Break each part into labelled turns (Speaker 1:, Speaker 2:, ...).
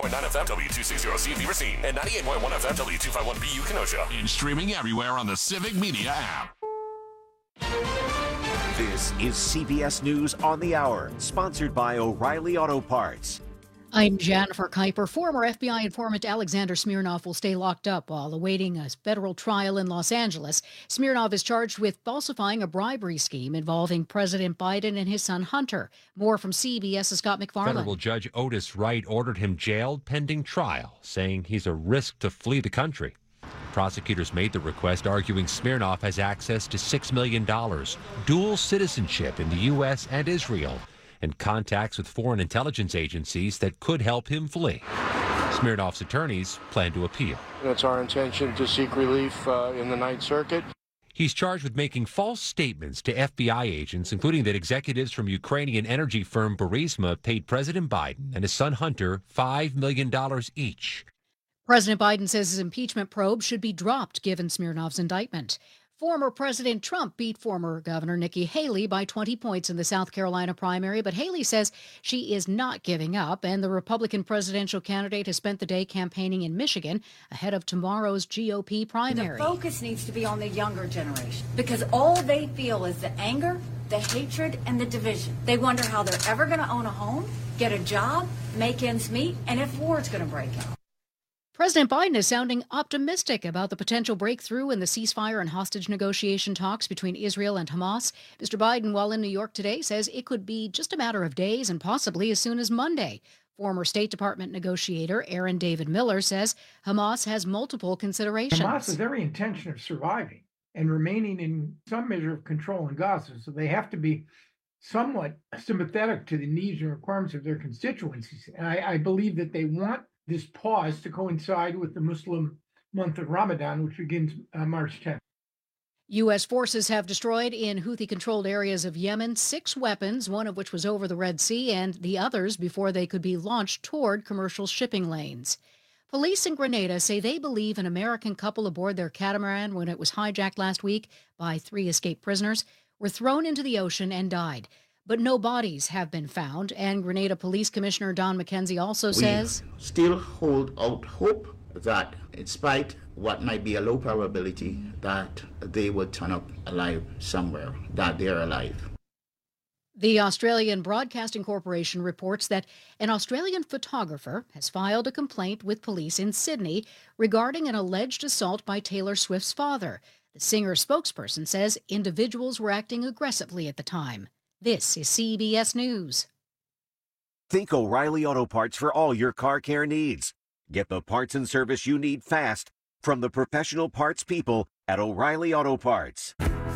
Speaker 1: FM W260C Racine and 98.1 FM W251BU Kenosha.
Speaker 2: And streaming everywhere on the Civic Media app.
Speaker 3: This is CBS News on the Hour, sponsored by O'Reilly Auto Parts.
Speaker 4: I'm Jennifer Kuiper. Former FBI informant Alexander Smirnov will stay locked up while awaiting a federal trial in Los Angeles. Smirnov is charged with falsifying a bribery scheme involving President Biden and his son Hunter. More from CBS's Scott McFarland.
Speaker 5: Federal Judge Otis Wright ordered him jailed pending trial, saying he's a risk to flee the country. Prosecutors made the request, arguing Smirnov has access to $6 million, dual citizenship in the U.S. and Israel, and contacts with foreign intelligence agencies that could help him flee. Smirnov's attorneys plan to appeal.
Speaker 6: It's our intention to seek relief in the Ninth Circuit.
Speaker 5: He's charged with making false statements to FBI agents, including that executives from Ukrainian energy firm Burisma paid President Biden and his son Hunter $5 million each.
Speaker 4: President Biden says his impeachment probe should be dropped given Smirnov's indictment. Former President Trump beat former Governor Nikki Haley by 20 points in the South Carolina primary, but Haley says she is not giving up, and the Republican presidential candidate has spent the day campaigning in Michigan ahead of tomorrow's GOP primary.
Speaker 7: The focus needs to be on the younger generation because all they feel is the anger, the hatred, and the division. They wonder how they're ever going to own a home, get a job, make ends meet, and if war's going to break out.
Speaker 4: President Biden is sounding optimistic about the potential breakthrough in the ceasefire and hostage negotiation talks between Israel and Hamas. Mr. Biden, while in New York today, says it could be just a matter of days and possibly as soon as Monday. Former State Department negotiator Aaron David Miller says Hamas has multiple considerations.
Speaker 8: Hamas has every intention of surviving and remaining in some measure of control in Gaza, so they have to be somewhat sympathetic to the needs and requirements of their constituencies. And I believe that they want this pause to coincide with the Muslim month of Ramadan, which begins March 10th.
Speaker 4: U.S. forces have destroyed in Houthi-controlled areas of Yemen 6 weapons, one of which was over the Red Sea, and the others before they could be launched toward commercial shipping lanes. Police in Grenada say they believe an American couple aboard their catamaran when it was hijacked last week by 3 escaped prisoners were thrown into the ocean and died. But no bodies have been found, and Grenada Police Commissioner Don McKenzie also says,
Speaker 9: "We still hold out hope that, in spite what might be a low probability, that they would turn up alive somewhere, that they're alive."
Speaker 4: The Australian Broadcasting Corporation reports that an Australian photographer has filed a complaint with police in Sydney regarding an alleged assault by Taylor Swift's father. The singer's spokesperson says individuals were acting aggressively at the time. This is CBS News.
Speaker 3: Think O'Reilly Auto Parts for all your car care needs. Get the parts and service you need fast from the professional parts people at O'Reilly Auto Parts.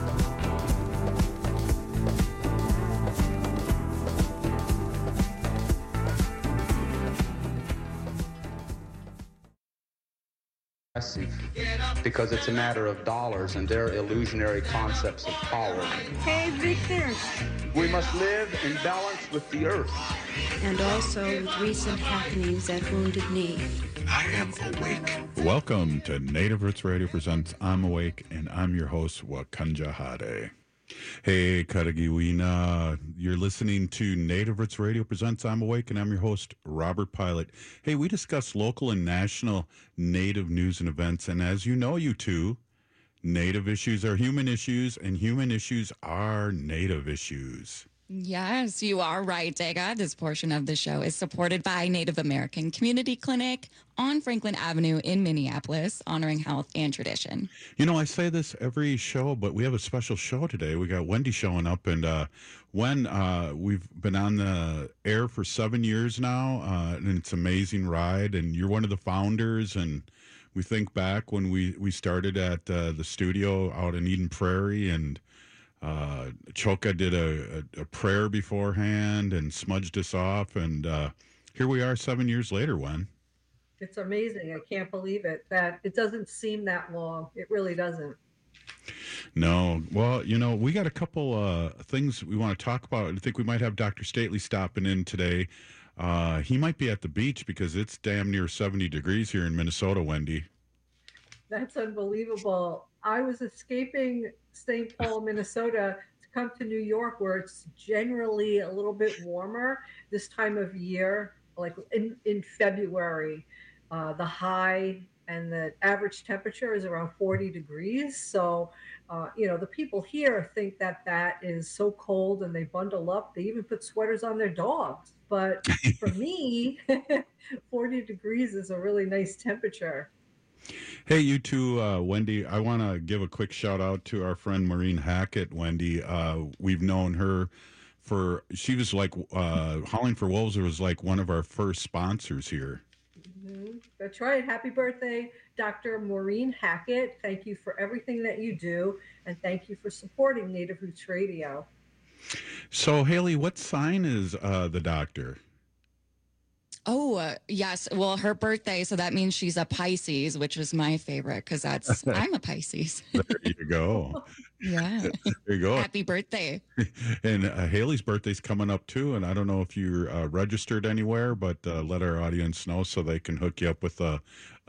Speaker 10: Because it's a matter of dollars and their illusionary concepts of power.
Speaker 11: Hey, Victor.
Speaker 10: We must live in balance with the earth.
Speaker 11: And also with recent happenings at Wounded Knee.
Speaker 12: I am awake. Welcome to Native Roots Radio presents I'm Awake, and I'm your host, Wakanja Hade. Hey, Karagiwina. You're listening to Native Roots Radio presents I'm Awake, and I'm your host, Robert Pilot. Hey, we discuss local and national Native news and events, and as you know, you two, Native issues are human issues, and human issues are Native issues.
Speaker 13: Yes, you are right, Dega. This portion of the show is supported by Native American Community Clinic on Franklin Avenue in Minneapolis, honoring health and tradition.
Speaker 12: You know, I say this every show, but we have a special show today. We got Wendy showing up, and we've been on the air for 7 years now, and it's an amazing ride, and you're one of the founders, and we think back when we started at the studio out in Eden Prairie, and Choka did a prayer beforehand and smudged us off, and here we are 7 years later, Wen.
Speaker 14: It's amazing. I can't believe it. That it doesn't seem that long. It really doesn't.
Speaker 12: No. Well, you know, we got a couple things we want to talk about. I think we might have Dr. Stately stopping in today. He might be at the beach because it's damn near 70 degrees here in Minnesota, Wendy.
Speaker 14: That's unbelievable. I was escaping St. Paul, Minnesota to come to New York, where it's generally a little bit warmer this time of year. like in February, the high and the average temperature is around 40 degrees. So, the people here think that that is so cold and they bundle up. They even put sweaters on their dogs. But for me, 40 degrees is a really nice temperature.
Speaker 12: Hey, you two, Wendy, I want to give a quick shout out to our friend Maureen Hackett. Wendy, we've known her she was like, Howling for Wolves was like one of our first sponsors here.
Speaker 14: Mm-hmm. That's right. Happy birthday, Dr. Maureen Hackett. Thank you for everything that you do, and thank you for supporting Native Roots Radio.
Speaker 12: So, Haley, what sign is the doctor?
Speaker 13: Oh, yes. Well, her birthday, so that means she's a Pisces, which is my favorite because I'm a Pisces.
Speaker 12: There you go.
Speaker 13: Yeah.
Speaker 12: There you go.
Speaker 13: Happy birthday.
Speaker 12: And Haley's birthday's coming up too, and I don't know if you're registered anywhere, but let our audience know so they can hook you up with a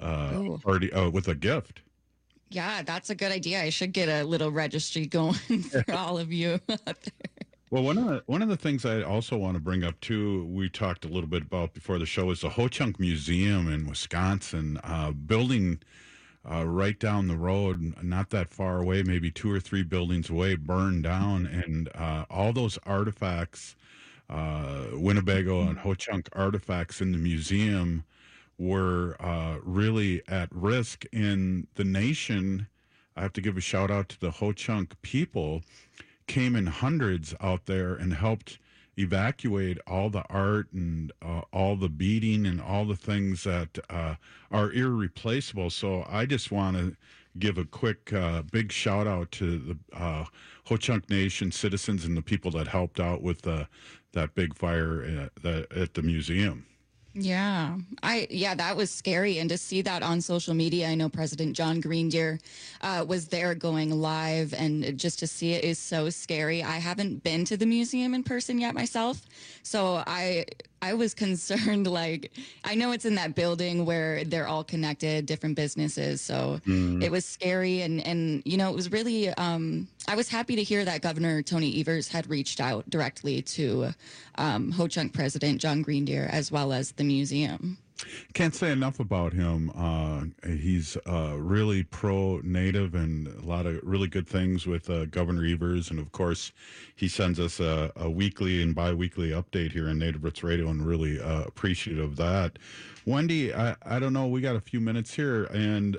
Speaker 12: with a gift.
Speaker 13: Yeah, that's a good idea. I should get a little registry going for all of you out there.
Speaker 12: Well, one of the things I also want to bring up too, we talked a little bit about before the show, is the Ho Chunk Museum in Wisconsin, building right down the road, not that far away, maybe 2 or 3 buildings away, burned down, and all those artifacts, Winnebago and Ho Chunk artifacts in the museum were really at risk. In the nation, I have to give a shout out to the Ho Chunk people. Came in hundreds out there and helped evacuate all the art and all the beading and all the things that are irreplaceable. So I just want to give a quick big shout out to the Ho Chunk Nation citizens and the people that helped out with that big fire at the museum.
Speaker 13: Yeah, that was scary. And to see that on social media, I know President John Greendeer was there going live, and just to see it is so scary. I haven't been to the museum in person yet myself, so I was concerned. Like, I know it's in that building where they're all connected, different businesses. So it was scary. And it was really, I was happy to hear that Governor Tony Evers had reached out directly to Ho Chunk President John Greendeer, as well as the museum.
Speaker 12: Can't say enough about him. He's really pro-Native and a lot of really good things with Governor Evers. And, of course, he sends us a weekly and bi-weekly update here on Native Roots Radio, and really appreciative of that. Wendy, I don't know, we got a few minutes here, and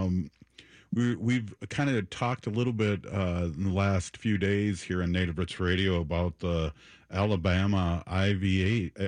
Speaker 12: we've kind of talked a little bit in the last few days here on Native Roots Radio about the Alabama IVF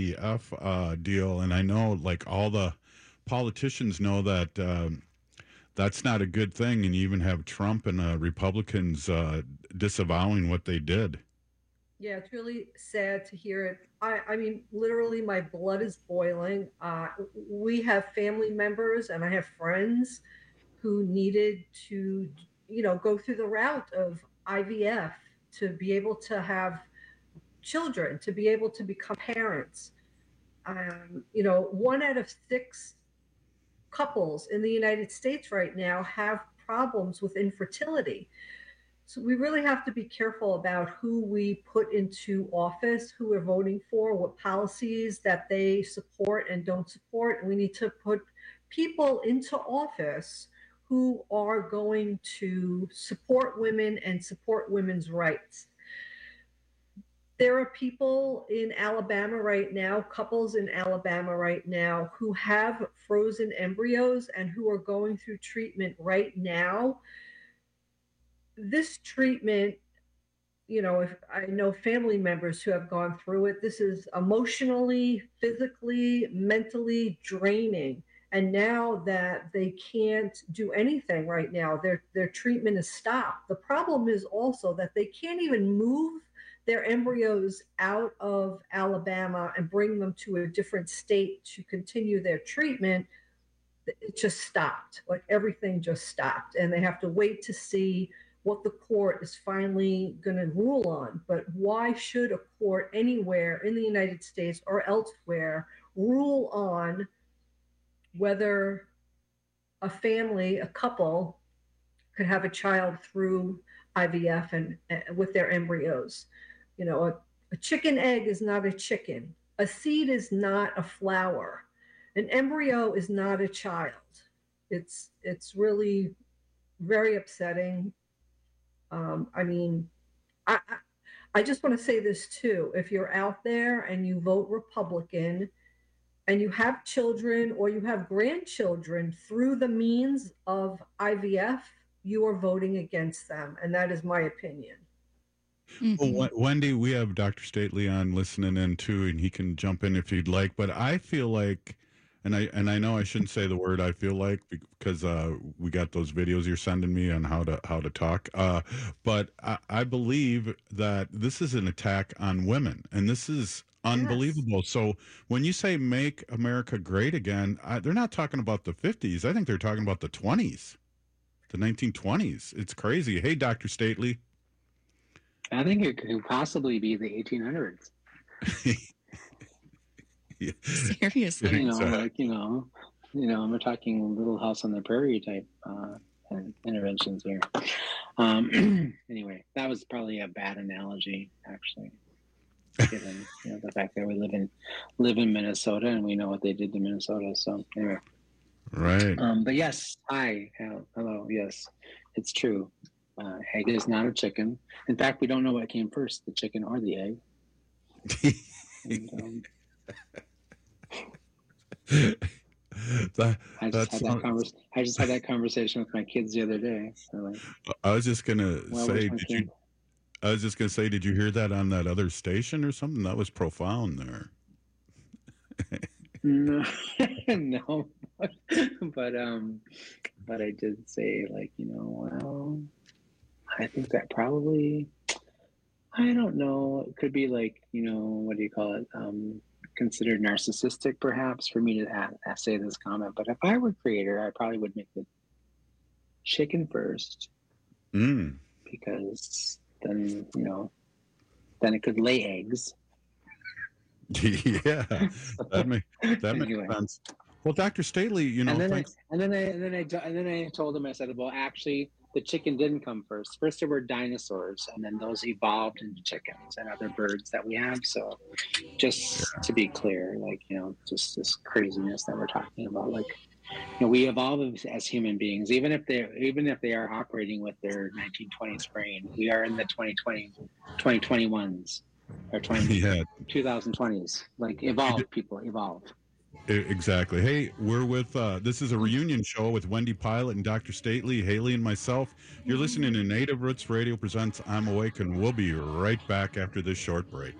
Speaker 12: deal, and I know like all the politicians know that that's not a good thing, and you even have Trump and Republicans disavowing what they did.
Speaker 14: Yeah, it's really sad to hear it. I mean, literally, my blood is boiling. We have family members, and I have friends who needed to, go through the route of IVF to be able to have children, to be able to become parents. 1 out of 6 couples in the United States right now have problems with infertility. So we really have to be careful about who we put into office, who we're voting for, what policies that they support and don't support. And we need to put people into office who are going to support women and support women's rights. There are people in Alabama right now, couples in Alabama right now, who have frozen embryos and who are going through treatment right now. This treatment, if I know family members who have gone through it, this is emotionally, physically, mentally draining. And now that they can't do anything right now, their treatment is stopped. The problem is also that they can't even move their embryos out of Alabama and bring them to a different state to continue their treatment. It just stopped. Like, everything just stopped. And they have to wait to see what the court is finally going to rule on. But why should a court anywhere in the United States or elsewhere rule on whether a family, a couple, could have a child through IVF and with their embryos? A chicken egg is not a chicken. A seed is not a flower. An embryo is not a child. It's really very upsetting. I just want to say this too. If you're out there and you vote Republican and you have children or you have grandchildren through the means of IVF, you are voting against them. And that is my opinion.
Speaker 12: Mm-hmm. Well, Wendy, we have Dr. Stately on listening in too, and he can jump in if he'd like. But I feel like, and I know I shouldn't say the word "I feel like" because we got those videos you're sending me on how to talk. But I believe that this is an attack on women, and this is unbelievable. Yes. So when you say "Make America Great Again," they're not talking about the 50s. I think they're talking about the 20s, the 1920s. It's crazy. Hey, Dr. Stately.
Speaker 15: I think it could possibly be the 1800s.
Speaker 13: Yeah. Seriously,
Speaker 15: we're talking Little House on the Prairie type interventions here. Anyway, that was probably a bad analogy, actually, given the fact that we live in Minnesota and we know what they did to Minnesota. So anyway,
Speaker 12: right.
Speaker 15: But yes, hello, yes, it's true. Egg is not a chicken. In fact, we don't know what came first, the chicken or the egg. And, I just had that conversation with my kids the other day. So
Speaker 12: I was just gonna say, did you hear that on that other station or something? That was profound there.
Speaker 15: No, no, but I did say, well, I think that probably, I don't know, it could be what do you call it? Considered narcissistic, perhaps, for me to say this comment. But if I were creator, I probably would make the chicken first, because then it could lay eggs.
Speaker 12: Yeah, that makes sense. Well, Dr. Stately,
Speaker 15: and then I told him, I said, well, actually, the chicken didn't come first. First there were dinosaurs, and then those evolved into chickens and other birds that we have. So just to be clear, just this craziness that we're talking about, we evolve as human beings, even if they are operating with their 1920s brain. We are in the 2021s or 2020s. People evolve.
Speaker 12: Exactly. Hey, we're with, this is a reunion show with Wendy Pilot and Dr. Stately, Haley, and myself. You're listening to Native Roots Radio presents I'm Awake, and we'll be right back after this short break.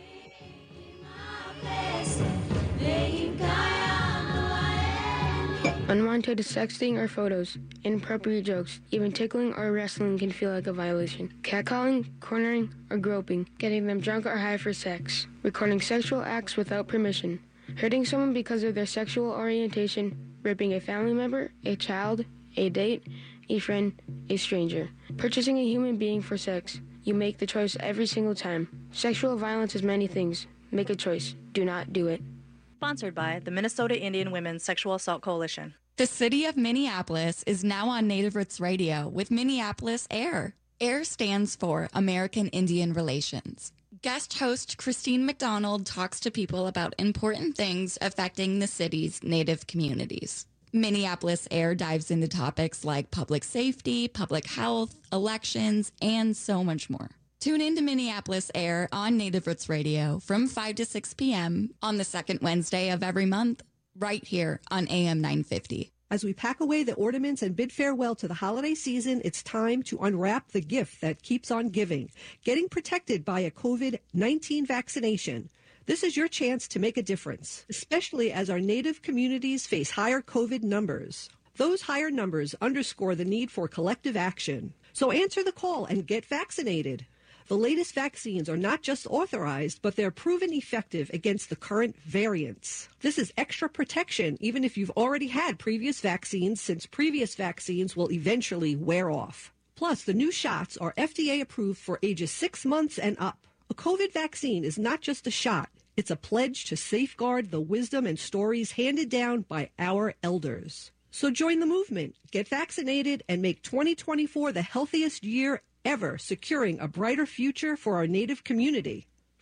Speaker 16: Unwanted sexting or photos, inappropriate jokes, even tickling or wrestling can feel like a violation. Catcalling, cornering, or groping, getting them drunk or high for sex, recording sexual acts without permission, hurting someone because of their sexual orientation, raping a family member, a child, a date, a friend, a stranger, purchasing a human being for sex. You make the choice every single time. Sexual violence is many things. Make a choice. Do not do it.
Speaker 17: Sponsored by the Minnesota Indian Women's Sexual Assault Coalition.
Speaker 13: The city of Minneapolis is now on Native Roots Radio with Minneapolis AIR. AIR stands for American Indian Relations. Guest host Christine McDonald talks to people about important things affecting the city's Native communities. Minneapolis AIR dives into topics like public safety, public health, elections, and so much more. Tune in to Minneapolis AIR on Native Roots Radio from 5 to 6 p.m. on the second Wednesday of every month, right here on AM 950.
Speaker 18: As we pack away the ornaments and bid farewell to the holiday season, it's time to unwrap the gift that keeps on giving, getting protected by a COVID-19 vaccination. This is your chance to make a difference, especially as our Native communities face higher COVID numbers. Those higher numbers underscore the need for collective action. So answer the call and get vaccinated. The latest vaccines are not just authorized, but they're proven effective against the current variants. This is extra protection, even if you've already had previous vaccines, since previous vaccines will eventually wear off. Plus, the new shots are FDA approved for ages 6 months and up. A COVID vaccine is not just a shot. It's a pledge to safeguard the wisdom and stories handed down by our elders. So join the movement, get vaccinated, and make 2024 the healthiest year ever, securing a brighter future for our Native community.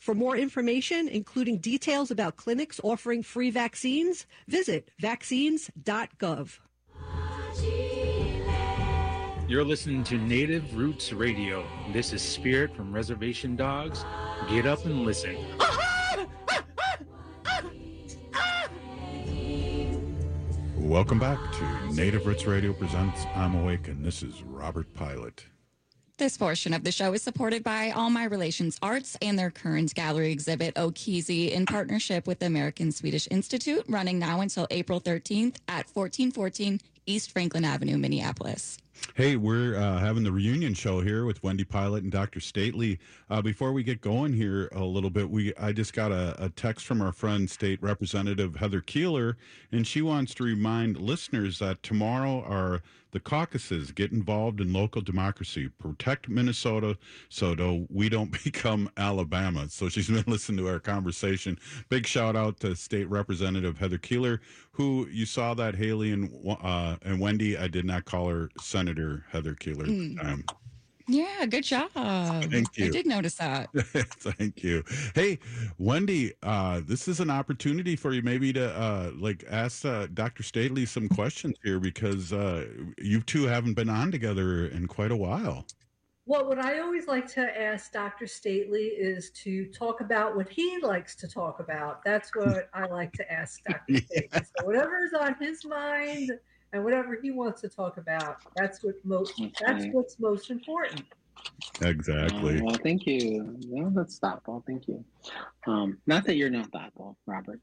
Speaker 18: For more information, including details about clinics offering free vaccines, visit vaccines.gov.
Speaker 19: You're listening to Native Roots Radio. This is Spirit from Reservation Dogs. Get up and listen.
Speaker 12: Welcome back to Native Roots Radio presents I'm Awake, and this is Robert Pilot.
Speaker 13: This portion of the show is supported by All My Relations Arts and their current gallery exhibit, Okizi, in partnership with the American Swedish Institute, running now until April 13th at 1414 East Franklin Avenue, Minneapolis.
Speaker 12: Hey, we're having the reunion show here with Wendy Pilot and Dr. Stately. Before we get going here a little bit, I just got a text from our friend, State Representative Heather Keeler, and she wants to remind listeners that tomorrow are the caucuses. Get involved in local democracy. Protect Minnesota so we don't become Alabama. So she's been listening to our conversation. Big shout out to State Representative Heather Keeler, who you saw that Haley and Wendy. I did not call her Senator Heather Keeler.
Speaker 13: Yeah, good job.
Speaker 12: Thank you.
Speaker 13: I did notice that.
Speaker 12: Thank you. Hey, Wendy, this is an opportunity for you maybe to ask Dr. Stately some questions here, because you two haven't been on together in quite a while.
Speaker 14: Well, what I always like to ask Dr. Stately is to talk about what he likes to talk about. That's what I like to ask Dr. Stately. So whatever is on his mind and whatever he wants to talk about, that's what's most important.
Speaker 12: Exactly.
Speaker 15: Well, thank you. No, that's thoughtful. Thank you. Not that you're not thoughtful, Robert.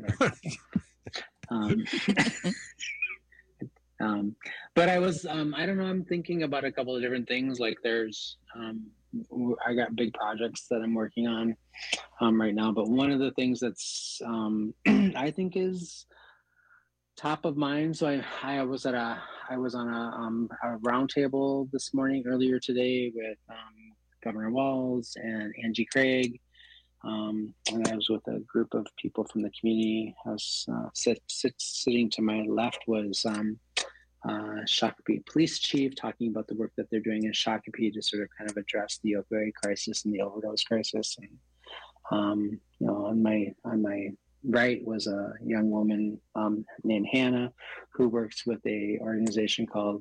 Speaker 15: But I was, I don't know, I'm thinking about a couple of different things. Like there's, I got big projects that I'm working on right now. But one of the things that's, I think is top of mind. So I was on a roundtable this morning, earlier today, with Governor Walz and Angie Craig. And I was with a group of people from the community. I was sitting to my left was Shakopee Police Chief, talking about the work that they're doing in Shakopee to sort of kind of address the opioid crisis and the overdose crisis. And on my right was a young woman named Hannah, who works with a organization called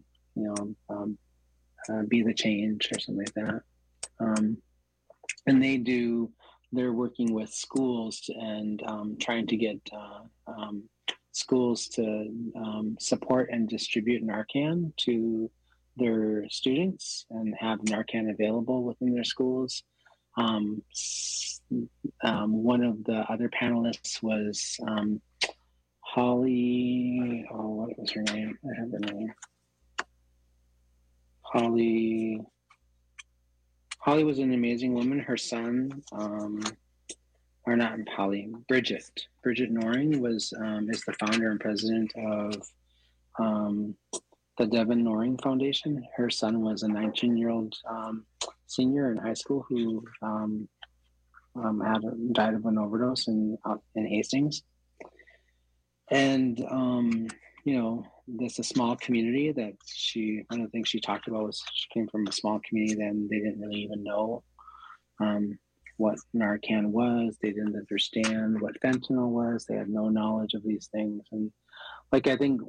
Speaker 15: Be the Change or something like that. And they're working with schools and trying to get schools to support and distribute Narcan to their students and have Narcan available within their schools. One of the other panelists was Holly. Oh, what was her name? I have her name. Holly was an amazing woman. Her son, Bridget Noring is the founder and president of the Devin Noring Foundation. Her son was a 19-year-old senior in high school who died of an overdose in Hastings. And there's a small community that one of the things she talked about was she came from a small community, then they didn't really even know what Narcan was. They didn't understand what fentanyl was. They had no knowledge of these things. And I think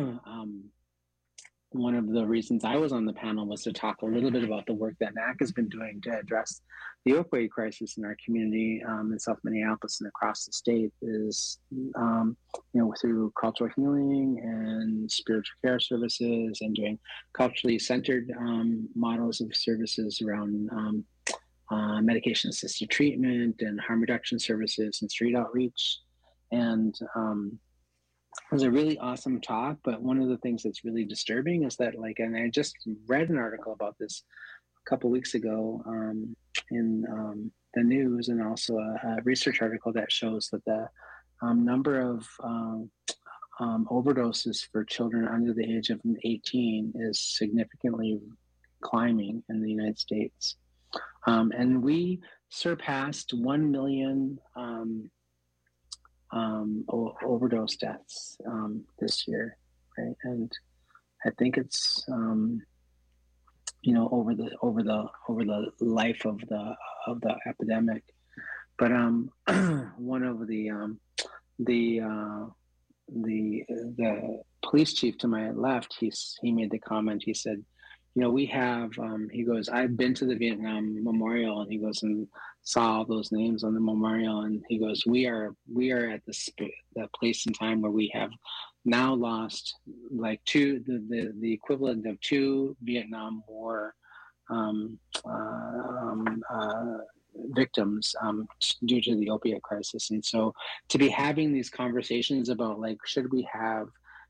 Speaker 15: one of the reasons I was on the panel was to talk a little bit about the work that NAC has been doing to address the opioid crisis in our community in South Minneapolis and across the state is, through cultural healing and spiritual care services and doing culturally centered models of services around medication-assisted treatment and harm reduction services and street outreach. And it was a really awesome talk, but one of the things that's really disturbing is that, and I just read an article about this a couple weeks ago in the news, and also a research article that shows that the number of overdoses for children under the age of 18 is significantly climbing in the United States. And we surpassed 1 million overdose deaths this year, right? And I think it's over the life of the epidemic, But one of the police chief to my left, he made the comment. He said, you know, we have. He goes, I've been to the Vietnam Memorial, and he goes and saw all those names on the memorial, and he goes, we are at the place in time where we have now lost like the equivalent of 2 Vietnam War victims due to the opiate crisis. And so to be having these conversations about like, should we have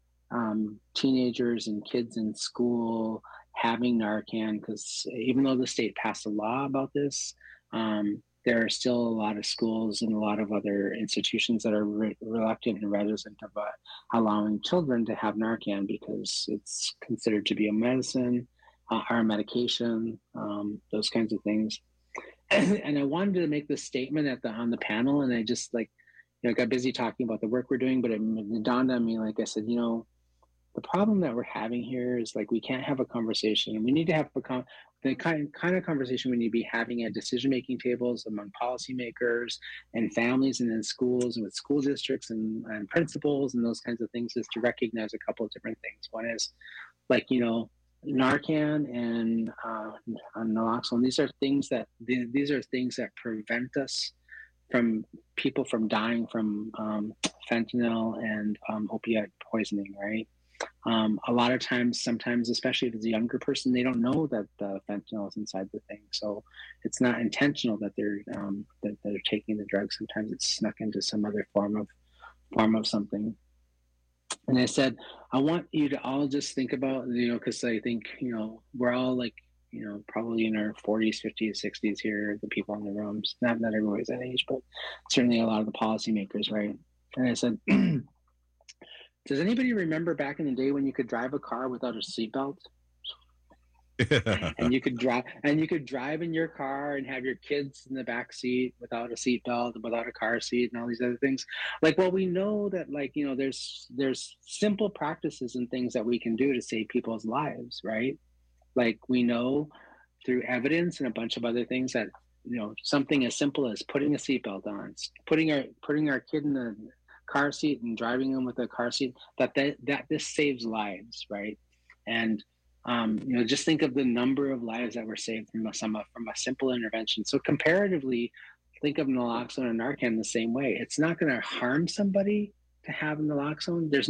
Speaker 15: teenagers and kids in school having Narcan, because even though the state passed a law about this, there are still a lot of schools and a lot of other institutions that are reluctant and reticent about allowing children to have Narcan because it's considered to be a medicine or a medication, those kinds of things. And I wanted to make this statement on the panel, and I just got busy talking about the work we're doing, but it dawned on me, like I said, you know, the problem that we're having here is like we can't have a conversation, and we need to have the kind of conversation we need to be having at decision-making tables among policymakers and families and in schools and with school districts and principals and those kinds of things, is to recognize a couple of different things. One is like, you know, Narcan and naloxone. These are things that prevent us from people from dying from fentanyl and opiate poisoning, right? A lot of times, sometimes, especially if it's a younger person, they don't know that the fentanyl is inside the thing. So it's not intentional that they're taking the drug. Sometimes it's snuck into some other form of something. And I said, I want you to all just think about, you know, because I think, you know, we're all like, you know, probably in our 40s, 50s, 60s here, the people in the rooms. Not everybody's that age, but certainly a lot of the policymakers, right? And I said, does anybody remember back in the day when you could drive a car without a seatbelt? and you could drive in your car and have your kids in the back seat without a seatbelt, without a car seat, and all these other things. Like, well, we know that, like, you know, there's simple practices and things that we can do to save people's lives, right? Like, we know through evidence and a bunch of other things that, you know, something as simple as putting a seatbelt on, putting our kid in the car seat and driving them with a car seat, that this saves lives, right? And you know, just think of the number of lives that were saved from a simple intervention. So comparatively, think of naloxone and Narcan the same way. It's not going to harm somebody to have naloxone. There's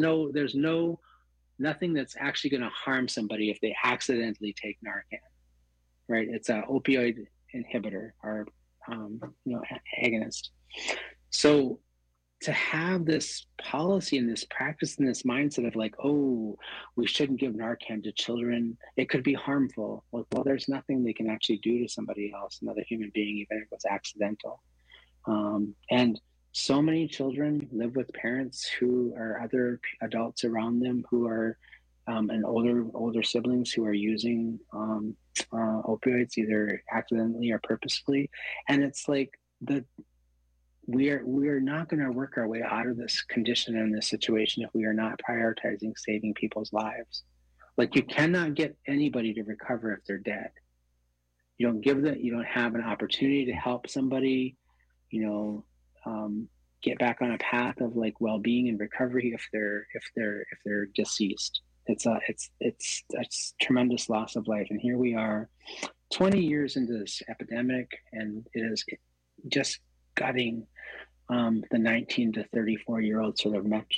Speaker 15: nothing that's actually going to harm somebody if they accidentally take Narcan, right? It's an opioid inhibitor or you know, agonist. So to have this policy and this practice and this mindset of like, oh, we shouldn't give Narcan to children, it could be harmful. Well, there's nothing they can actually do to somebody else, another human being, even if it's accidental. And so many children live with parents who are other adults around them who are and older siblings who are using opioids, either accidentally or purposefully. And it's like we are not going to work our way out of this condition and this situation if we are not prioritizing saving people's lives. Like, you cannot get anybody to recover if they're dead. You don't have an opportunity to help somebody, you know, get back on a path of like well-being and recovery if they're deceased. It's a tremendous loss of life. And here we are 20 years into this epidemic, and it is just gutting the 19 to 34-year-old sort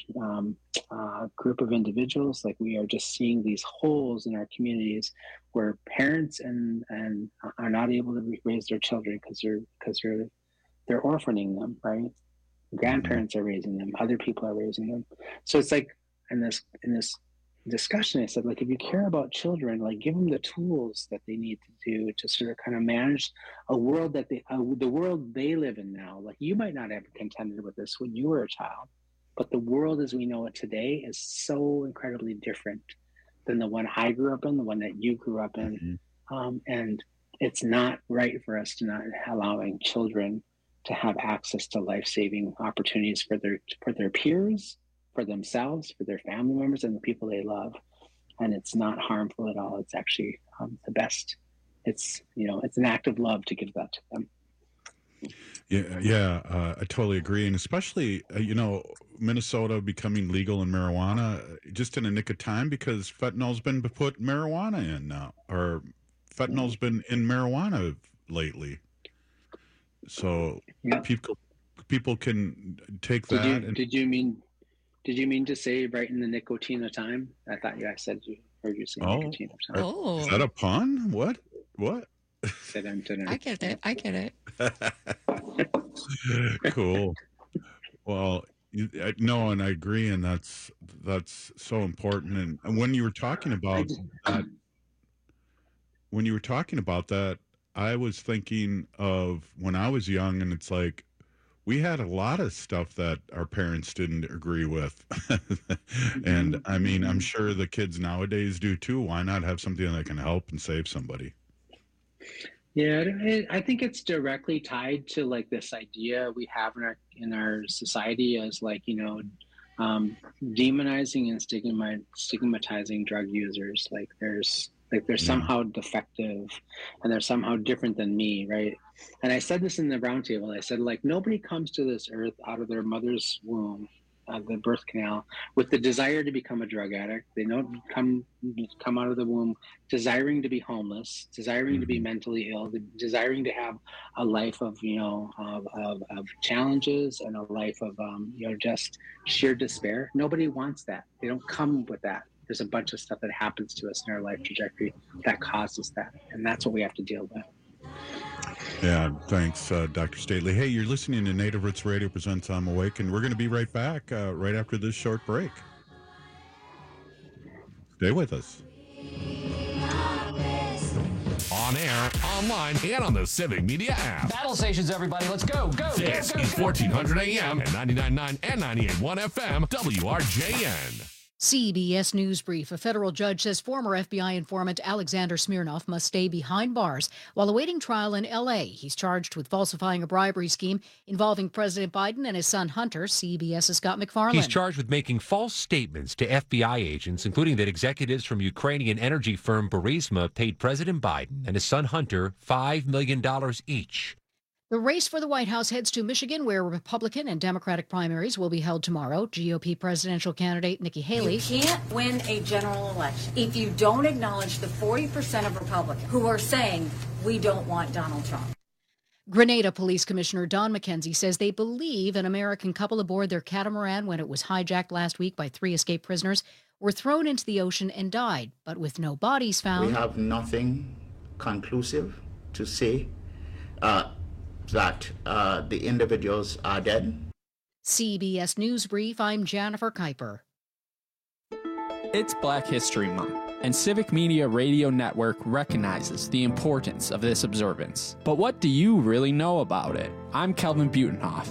Speaker 15: of group of individuals. Like, we are just seeing these holes in our communities where parents and are not able to raise their children because they're orphaning them, right? Grandparents are raising them, other people are raising them. So it's like in this discussion, I said, like, if you care about children, like, give them the tools that they need to do to sort of kind of manage a world that the world they live in now. Like, you might not have contended with this when you were a child, but the world as we know it today is so incredibly different than the one I grew up in, the one that you grew up in. And it's not right for us to not allowing children to have access to life-saving opportunities for their peers, for themselves, for their family members, and the people they love. And it's not harmful at all. It's actually the best. It's, you know, it's an act of love to give that to them.
Speaker 12: I totally agree. And especially, Minnesota becoming legal in marijuana just in a nick of time because fentanyl's been put marijuana in now, or fentanyl's been in marijuana lately. So people can take that.
Speaker 15: Did you mean to say right in the nicotine of time? I thought you guys heard you say nicotine of time.
Speaker 12: Oh, is that a pun? What?
Speaker 13: I get it.
Speaker 12: Cool. Well, no, and I agree, and that's so important. And when you were talking about that, I was thinking of when I was young, and it's like we had a lot of stuff that our parents didn't agree with. And I mean, I'm sure the kids nowadays do too. Why not have something that can help and save somebody?
Speaker 15: Yeah, I think it's directly tied to like this idea we have in our society as demonizing and stigmatizing drug users. Like they're somehow defective and they're somehow different than me, right? And I said this in the roundtable. I said, like, nobody comes to this earth out of their mother's womb, the birth canal, with the desire to become a drug addict. They don't come out of the womb desiring to be homeless, desiring to be mentally ill, desiring to have a life of of challenges and a life of just sheer despair. Nobody wants that. They don't come with that. There's a bunch of stuff that happens to us in our life trajectory that causes that, and that's what we have to deal with.
Speaker 12: Yeah, thanks, Dr. Stately. Hey, you're listening to Native Roots Radio presents I'm Awake, and we're going to be right back right after this short break. Stay with us.
Speaker 2: On air, online, and on the Civic Media app.
Speaker 20: Battle stations, everybody. Let's go.
Speaker 2: This is 1400 AM and 99.9 and 98.1 FM, WRJN.
Speaker 4: CBS News Brief. A federal judge says former FBI informant Alexander Smirnov must stay behind bars while awaiting trial in L.A. He's charged with falsifying a bribery scheme involving President Biden and his son Hunter. CBS's Scott McFarland.
Speaker 5: He's charged with making false statements to FBI agents, including that executives from Ukrainian energy firm Burisma paid President Biden and his son Hunter $5 million each.
Speaker 4: The race for the White House heads to Michigan, where Republican and Democratic primaries will be held tomorrow. GOP presidential candidate Nikki Haley.
Speaker 7: You can't win a general election if you don't acknowledge the 40% of Republicans who are saying we don't want Donald Trump.
Speaker 4: Grenada Police Commissioner Don McKenzie says they believe an American couple aboard their catamaran when it was hijacked last week by 3 escaped prisoners were thrown into the ocean and died, but with no bodies found.
Speaker 9: We have nothing conclusive to say that the individuals are dead.
Speaker 4: CBS News Brief, I'm Jennifer Kuiper.
Speaker 21: It's Black History Month, and Civic Media Radio Network recognizes the importance of this observance. But what do you really know about it? I'm Kelvin Butenhoff.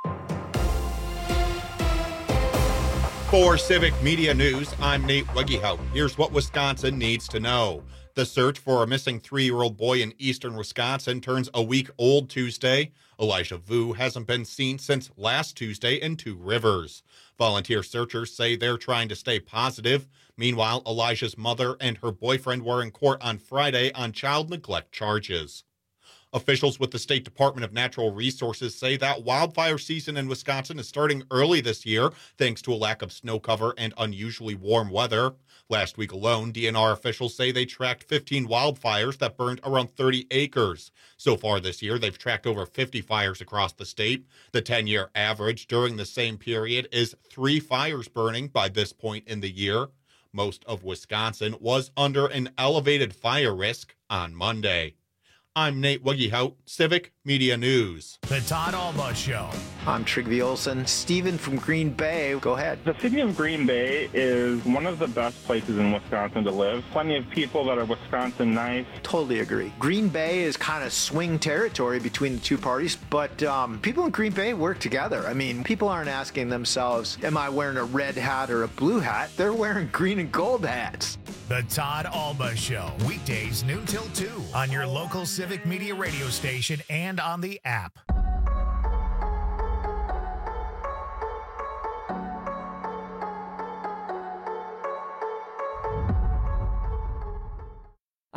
Speaker 22: For Civic Media News, I'm Nate Weggehout. Here's what Wisconsin needs to know. The search for a missing 3-year-old boy in eastern Wisconsin turns a week old Tuesday. Elijah Vu hasn't been seen since last Tuesday in Two Rivers. Volunteer searchers say they're trying to stay positive. Meanwhile, Elijah's mother and her boyfriend were in court on Friday on child neglect charges. Officials with the State Department of Natural Resources say that wildfire season in Wisconsin is starting early this year, thanks to a lack of snow cover and unusually warm weather. Last week alone, DNR officials say they tracked 15 wildfires that burned around 30 acres. So far this year, they've tracked over 50 fires across the state. The 10-year average during the same period is 3 fires burning by this point in the year. Most of Wisconsin was under an elevated fire risk on Monday. I'm Nate Weggehout, Civic Media News.
Speaker 23: The Todd Alba Show.
Speaker 24: I'm Trygve Olsen. Steven from Green Bay, go ahead.
Speaker 25: The city of Green Bay is one of the best places in Wisconsin to live. Plenty of people that are Wisconsin nice.
Speaker 24: Totally agree. Green Bay is kind of swing territory between the two parties, but people in Green Bay work together. I mean, people aren't asking themselves, am I wearing a red hat or a blue hat? They're wearing green and gold hats.
Speaker 23: The Todd Alba Show, weekdays noon till 2 on your local Civic Media radio station and on the app.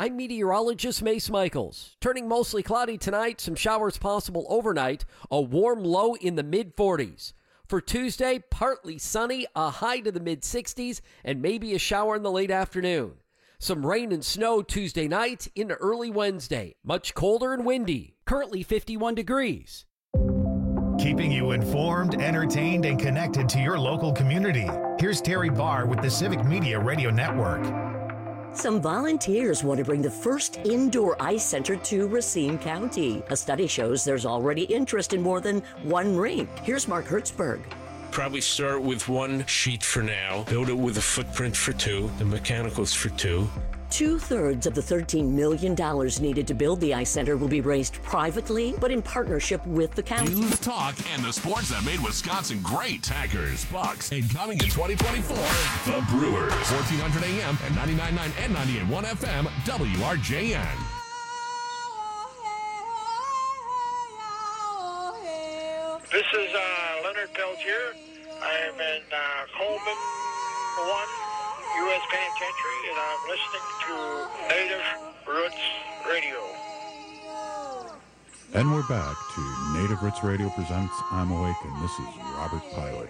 Speaker 1: I'm meteorologist Mace Michaels. Turning mostly cloudy tonight, some showers possible overnight, a warm low in the mid-40s. For Tuesday, partly sunny, a high to the mid-60s, and maybe a shower in the late afternoon. Some rain and snow Tuesday night into early Wednesday. Much colder and windy. Currently 51 degrees.
Speaker 23: Keeping you informed, entertained, and connected to your local community. Here's Terry Barr with the Civic Media Radio Network.
Speaker 3: Some volunteers want to bring the first indoor ice center to Racine County. A study shows there's already interest in more than one rink. Here's Mark Hertzberg.
Speaker 6: Probably start with one sheet for now, build it with a footprint for two, the mechanicals for two.
Speaker 3: 2/3 of the $13 million needed to build the ice center will be raised privately, but in partnership with the county.
Speaker 2: News, talk, and the sports that made Wisconsin great. Packers, Bucks, and coming in 2024, the Brewers. 1400 AM and 99.9 and 98.1 FM, WRJN.
Speaker 8: This is Leonard Peltier. I am in Coleman 1. U.S. Penitentiary, and I'm listening to Native Roots Radio.
Speaker 12: And we're back to Native Roots Radio presents I'm Awake, and this is Robert Pilot.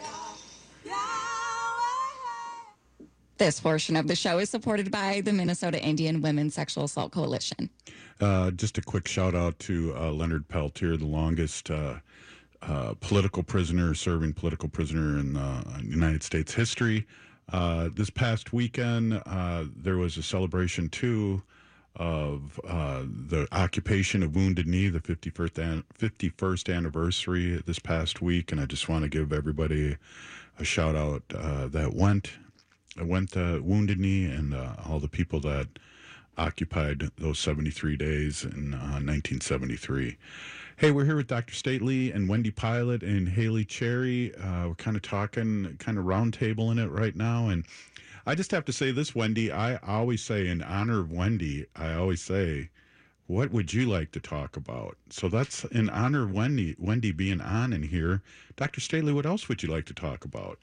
Speaker 13: This portion of the show is supported by the Minnesota Indian Women's Sexual Assault Coalition.
Speaker 12: Just a quick shout out to Leonard Peltier, the longest political prisoner, serving political prisoner in United States history. This past weekend, there was a celebration, too, of the occupation of Wounded Knee, the 51st anniversary this past week, and I just want to give everybody a shout-out that went to Wounded Knee and all the people that occupied those 73 days in 1973. Hey, we're here with Dr. Stately and Wendy Pilot and Haley Cherry. We're kind of talking, kind of roundtabling it right now. And I just have to say this, Wendy. I always say, in honor of Wendy, I always say, what would you like to talk about? So that's in honor of Wendy being on in here. Dr. Stately, what else would you like to talk about?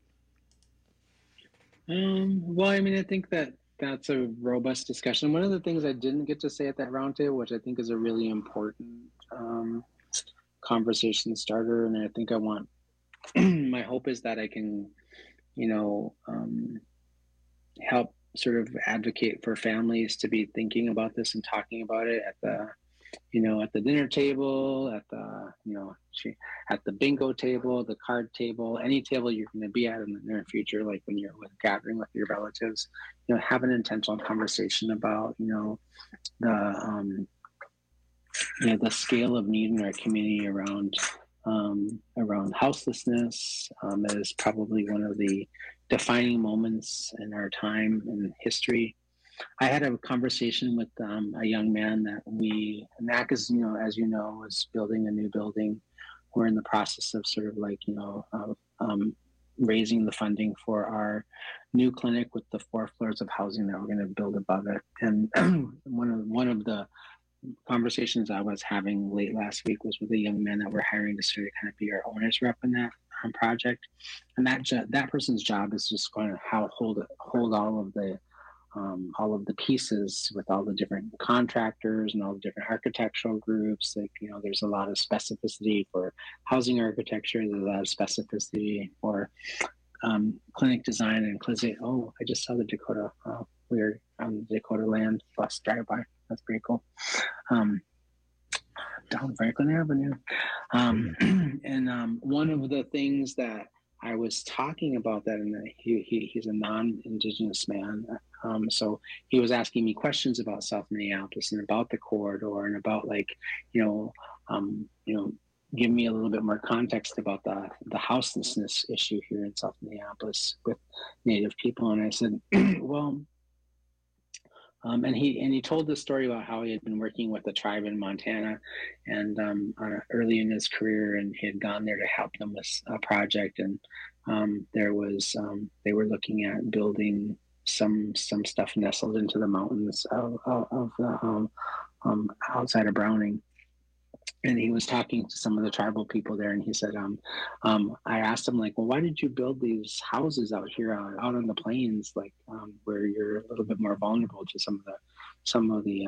Speaker 15: Well, I mean, I think that's a robust discussion. One of the things I didn't get to say at that roundtable, which I think is a really important conversation starter, and I think I want my hope is that I can, help sort of advocate for families to be thinking about this and talking about it at the dinner table, at the bingo table, the card table, any table you're going to be at in the near future, like when you're gathering with your relatives, have an intentional conversation about, the scale of need in our community around houselessness is probably one of the defining moments in our time in history. I had a conversation with a young man that NAC is, as you know, is building a new building. We're in the process of sort of raising the funding for our new clinic with the 4 floors of housing that we're going to build above it. And one of the conversations I was having late last week was with a young man that we're hiring to sort of kind of be our owner's rep in that project. And that person's job is just going to hold all of the pieces with all the different contractors and all the different architectural groups. There's a lot of specificity for housing architecture. There's a lot of specificity for clinic design and clinic. Oh, I just saw the Dakota. We're on the Dakota land bus drive by. That's pretty cool. Down Franklin Avenue. And one of the things that I was talking about that, and he's a non-Indigenous man. So he was asking me questions about South Minneapolis and about the corridor and about give me a little bit more context about the houselessness issue here in South Minneapolis with Native people. And I said, well, and he told the story about how he had been working with a tribe in Montana, and early in his career, and he had gone there to help them with a project, and there was they were looking at building some stuff nestled into the mountains of the outside of Browning. And he was talking to some of the tribal people there, and he said, I asked him, well, why did you build these houses out here, out on the plains, where you're a little bit more vulnerable to some of some of the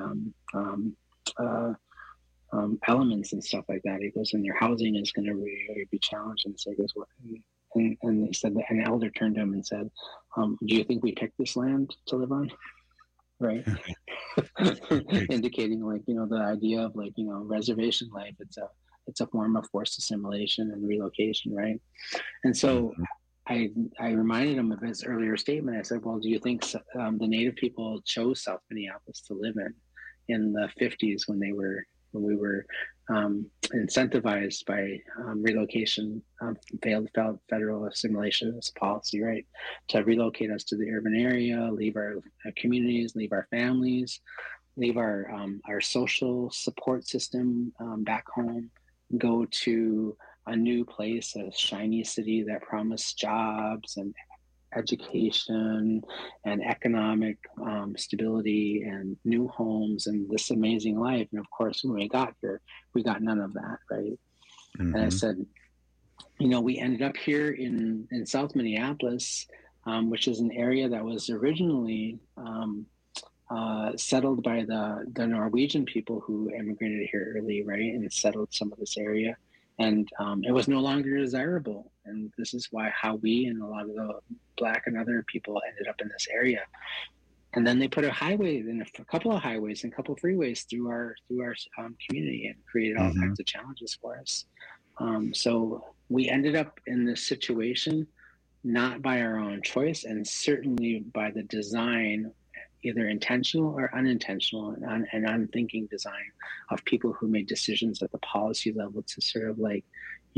Speaker 15: elements and stuff like that. He goes, and their housing is going to really be challenged. And so he goes, what? And they said that an elder turned to him and said, do you think we picked this land to live on? Right. Indicating like, the idea of like, reservation life, it's a form of forced assimilation and relocation. Right. And so I reminded him of his earlier statement. I said, well, do you think the Native people chose South Minneapolis to live in the 50s when we were incentivized by relocation, failed federal assimilation as a policy, right, to relocate us to the urban area, leave our communities, leave our families, leave our social support system back home, go to a new place, a shiny city that promised jobs and education and economic stability and new homes and this amazing life. And of course, when we got here, we got none of that, right? And I said, we ended up here in South Minneapolis, which is an area that was originally settled by the Norwegian people who immigrated here early, right, and settled some of this area. And it was no longer desirable. And this is how we and a lot of the Black and other people ended up in this area. And then they put a highway, then a couple of highways and a couple of freeways through our community and created all kinds of challenges for us. So we ended up in this situation, not by our own choice, and certainly by the design, either intentional or unintentional and unthinking design of people who made decisions at the policy level to sort of like,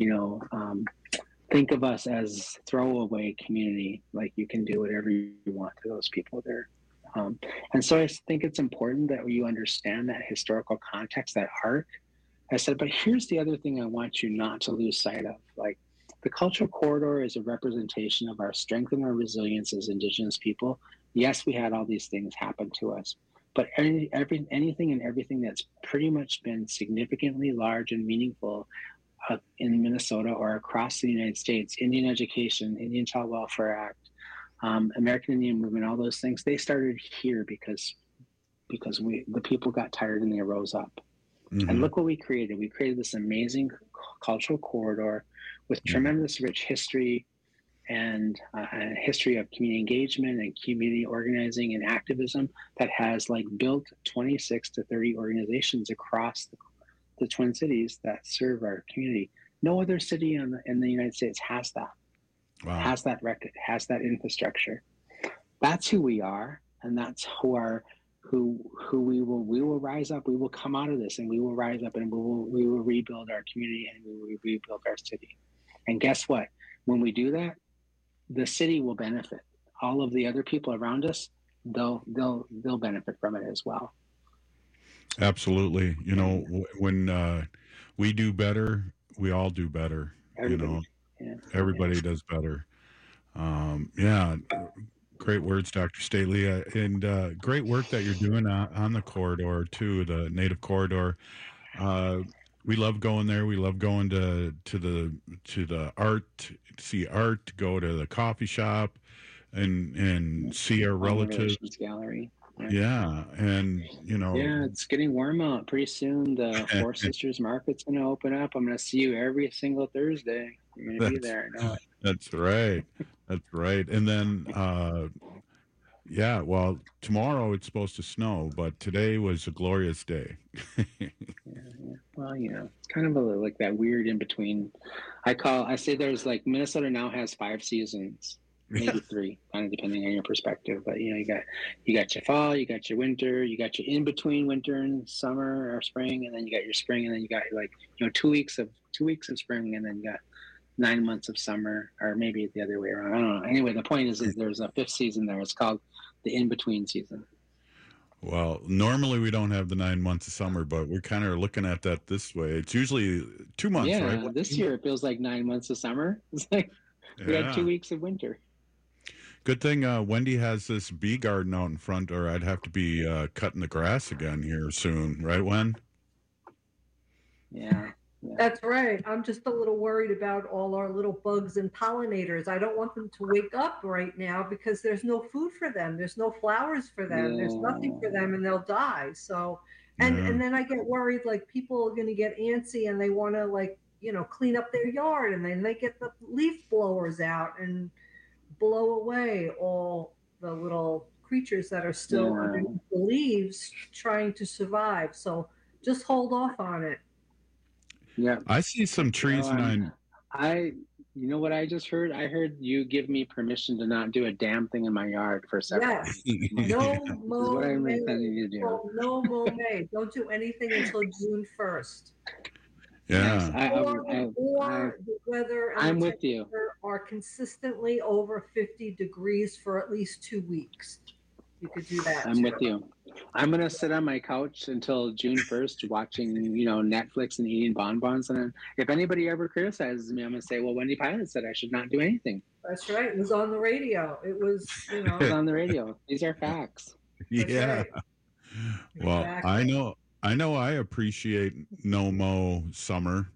Speaker 15: think of us as throwaway community, like you can do whatever you want to those people there. And so I think it's important that you understand that historical context, that arc. I said, but here's the other thing I want you not to lose sight of. Like, the Cultural Corridor is a representation of our strength and our resilience as Indigenous people. Yes, we had all these things happen to us, but anything and everything that's pretty much been significantly large and meaningful in Minnesota or across the United States, Indian education, Indian Child Welfare Act, American Indian Movement, all those things, they started here because the people got tired and they rose up. And look what we created. We created this amazing cultural corridor with tremendous rich history and a history of community engagement and community organizing and activism that has like built 26 to 30 organizations across the Twin Cities that serve our community. No other city in the United States has that. Wow. Has that record, has that infrastructure. That's who we are, and that's who we will rise up. We will come out of this, and we will rise up, and we will rebuild our community, and we will rebuild our city. And guess what? When we do that, the city will benefit. All of the other people around us, they'll benefit from it as well.
Speaker 12: Absolutely. When we do better, we all do better. Everybody does better. Great words, Dr. Staley, and great work that you're doing on the corridor too, the Native Corridor. We love going there. We love going to the art, see art, go to the coffee shop, and see our relatives.
Speaker 15: Gallery.
Speaker 12: Yeah, and
Speaker 15: Yeah, it's getting warm out. Pretty soon, the Four Sisters Market's going to open up. I'm going to see you every single Thursday. You're going to be there. I know it.
Speaker 12: That's right. That's right. And then, well, tomorrow it's supposed to snow, but today was a glorious day.
Speaker 15: Well, it's kind of like that weird in between. I say there's like Minnesota now has 5 seasons, maybe 3, kind of depending on your perspective. But you got your fall, you got your winter, you got your in between winter and summer or spring, and then you got your spring, and then you got 2 weeks of spring, and then you got 9 months of summer, or maybe the other way around. I don't know. Anyway, the point is there's a 5th season there. It's called the in-between season.
Speaker 12: Well, normally we don't have the 9 months of summer, but we're kind of looking at that this way. It's usually 2 months, right?
Speaker 15: Yeah, this year it feels like 9 months of summer. It's like we had 2 weeks of winter.
Speaker 12: Good thing Wendy has this bee garden out in front, or I'd have to be cutting the grass again here soon. Right, Wen?
Speaker 15: Yeah.
Speaker 14: That's right. I'm just a little worried about all our little bugs and pollinators. I don't want them to wake up right now because there's no food for them. There's no flowers for them. There's nothing for them, and they'll die. So, and then I get worried, like people are going to get antsy and they want to, like, you know, clean up their yard, and then they get the leaf blowers out and blow away all the little creatures that are still underneath the leaves trying to survive. So just hold off on it.
Speaker 15: Yeah,
Speaker 12: I see some trees, and
Speaker 15: you know what I just heard? I heard you give me permission to not do a damn thing in my yard for several weeks.
Speaker 14: No
Speaker 15: mow. What I'm intending to do.
Speaker 14: No mow May. Don't do anything until June 1st.
Speaker 12: Yeah.
Speaker 14: Or the weather and
Speaker 15: I'm
Speaker 14: the
Speaker 15: with you.
Speaker 14: temperature are consistently over 50 degrees for at least 2 weeks. You could do that.
Speaker 15: I'm with you. I'm going to sit on my couch until June 1st watching, you know, Netflix and eating bonbons. And then if anybody ever criticizes me, I'm going to say, well, Wendy Pilot said I should not do anything.
Speaker 14: That's right. It was on the radio. It was, you know.
Speaker 15: It was on the radio. These are facts.
Speaker 12: Yeah.
Speaker 14: Right.
Speaker 12: Well,
Speaker 14: Exactly.
Speaker 12: I know I appreciate no mow summer.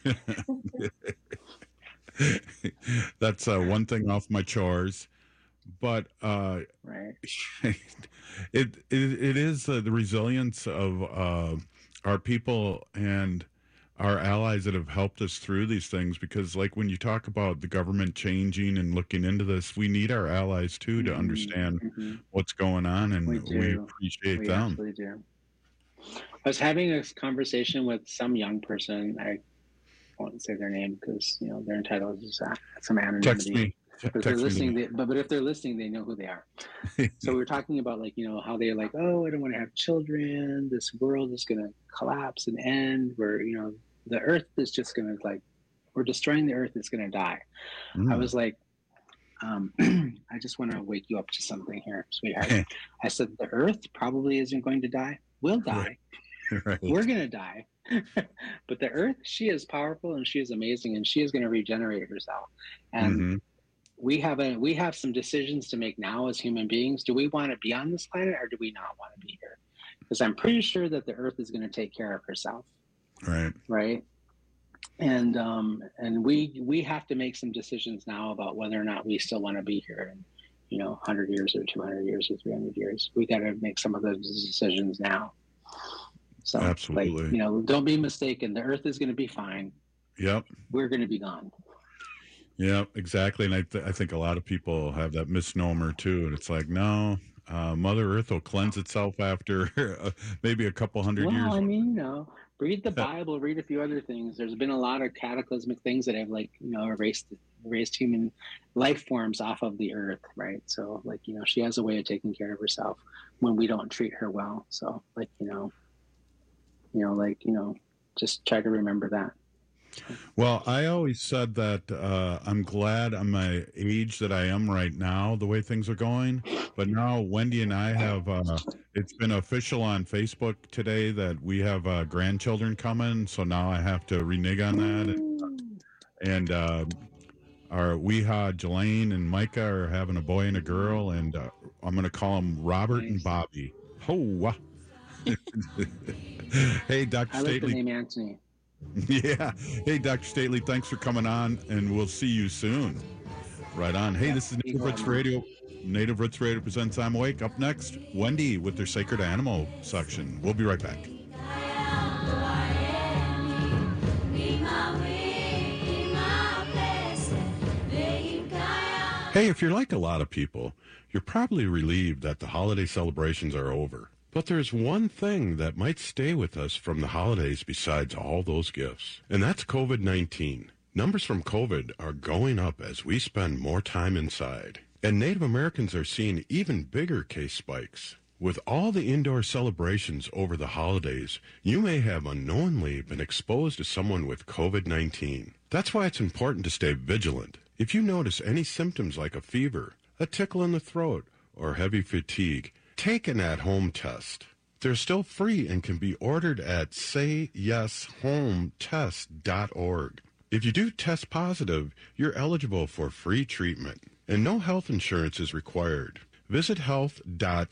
Speaker 12: That's one thing off my chores. But
Speaker 15: right.
Speaker 12: it is the resilience of our people and our allies that have helped us through these things, because like when you talk about the government changing and looking into this, we need our allies too to understand what's going on, and we appreciate
Speaker 15: we
Speaker 12: them.
Speaker 15: Absolutely do. I was having a conversation with some young person. I won't say their name because, you know, they're entitled to some anonymity.
Speaker 12: Text me.
Speaker 15: But if they're listening, but if they're listening, they know who they are. So we were talking about, like, you know, how they're like, oh, I don't want to have children. This world is going to collapse and end. Where, you know, the earth is just going to, like, we're destroying the earth. It's going to die. I was like, I just want to wake you up to something here, sweetheart. I said, the earth probably isn't going to die. We'll die.
Speaker 12: Right.
Speaker 15: We're going to die. But the earth, she is powerful and she is amazing, and she is going to regenerate herself. And we have some decisions to make now as human beings. Do we want to be on this planet, or do we not want to be here? Because I'm pretty sure that the earth is going to take care of herself. Right. And we have to make some decisions now about whether or not we still want to be here in, you know, 100 years or 200 years or 300 years. We got to make some of those decisions now. So,
Speaker 12: absolutely.
Speaker 15: Like, you know, don't be mistaken. The earth is going to be fine.
Speaker 12: Yep.
Speaker 15: We're going to be gone.
Speaker 12: Yeah, exactly. And I think a lot of people have that misnomer too. And it's like, no, Mother Earth will cleanse itself after maybe a couple hundred years.
Speaker 15: Well, I mean, you know, read the Bible, read a few other things. There's been a lot of cataclysmic things that have, like, you know, erased human life forms off of the earth, right? So, like, you know, she has a way of taking care of herself when we don't treat her well. So, like, just try to remember that.
Speaker 12: Well, I always said that I'm glad I'm my age that I am right now, the way things are going. But now Wendy and I have, it's been official on Facebook today that we have grandchildren coming. So now I have to renege on that. And our Weeha, Jelaine and Micah are having a boy and a girl. And I'm going to call them Robert and Bobby. Oh, hey, Dr.
Speaker 15: I like
Speaker 12: Stately.
Speaker 15: the name Anthony.
Speaker 12: Yeah. Hey, Dr. Stately, thanks for coming on, and we'll see you soon. Right on. Hey, this is Native Roots Radio. Native Roots Radio presents I'm Awake. Up next, Wendy with their Sacred Animal section. We'll be right back. Hey, if you're like a lot of people, you're probably relieved that the holiday celebrations are over. But there's one thing that might stay with us from the holidays besides all those gifts, and that's COVID-19. Numbers from COVID are going up as we spend more time inside, and Native Americans are seeing even bigger case spikes. With all the indoor celebrations over the holidays, you may have unknowingly been exposed to someone with COVID-19. That's why it's important to stay vigilant. If you notice any symptoms like a fever, a tickle in the throat, or heavy fatigue, take an at-home test. They're still free and can be ordered at sayyeshometest.org. If you do test positive, you're eligible for free treatment, and no health insurance is required. Visit